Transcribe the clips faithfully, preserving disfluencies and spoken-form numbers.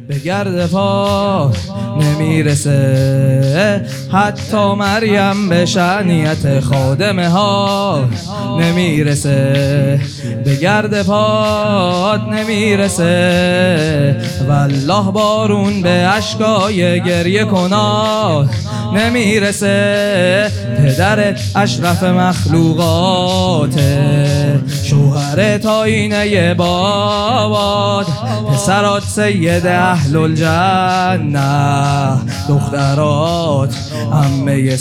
به گرد پا نمیرسه، حتی مریم به شأنیت خادمه ها نمیرسه، به گرد پات نمیرسه، والله بارون به اشکای گریه کنات نمیرسه. پدر اشرف مخلوقات، شوهر تاینه باباد، پسرات سید اهل الجنه، دخترات عمه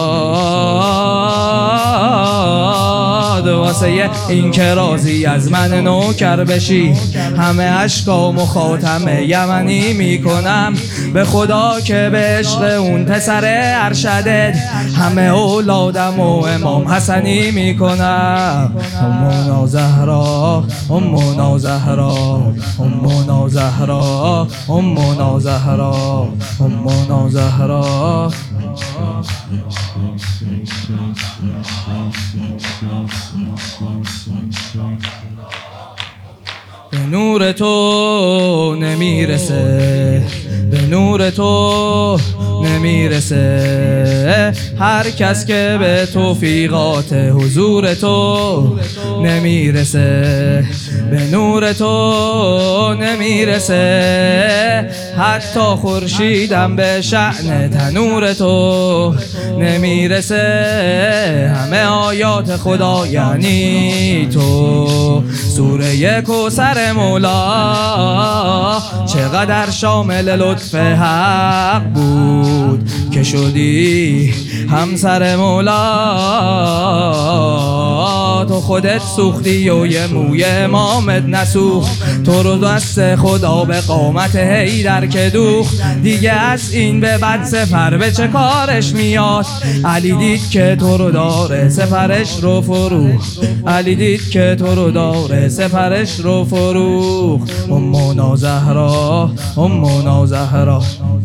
سادات. واسه این که راضی از من نوکر بشی، همه اشکام و خاتم یمنی میکنم، به خدا که به عشق اون پسر ارشدت همه اولادم و امام حسنی میکنم. امونا زهرا، امونا زهرا، امونا زهرا، امونا زهرا، امونا زهرا. به نور تو نمیرسه، به نور تو نمیرسه، هر کس که به توفیقات حضور تو نمیرسه، به نور تو نمیرسه، حتی خورشیدم به شأن تنور تو نمیرسه. همه آیات خدا یعنی تو، سوره کوثر مولا چقدر شامل لطف حق بود که شدی همسر مولا. تو خودت سوختی و یه موی امامت نسوخت، تو رو دست خدا به قامت حیدر که دوخت. دیگه از این به بعد سفر به چه کارش میاد؟ علی دید که تو رو داره سفرش رو فروخت، علی دید که تو رو داره سفرش رو فروخت. امونا زهرا، امونا زهرا.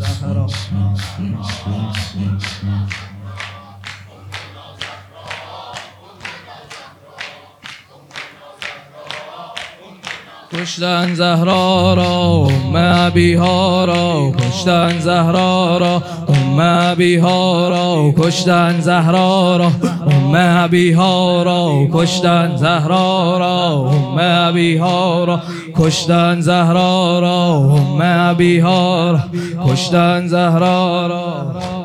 کشتن زهرا را ام ابیها را، کشتن زهرا را ام ابیها را، کشتن زهرا را ام ابیها را، کشتن زهرا را ام ابیها را، کشتن زهرا را ام ابیها را، کشتن زهرا را.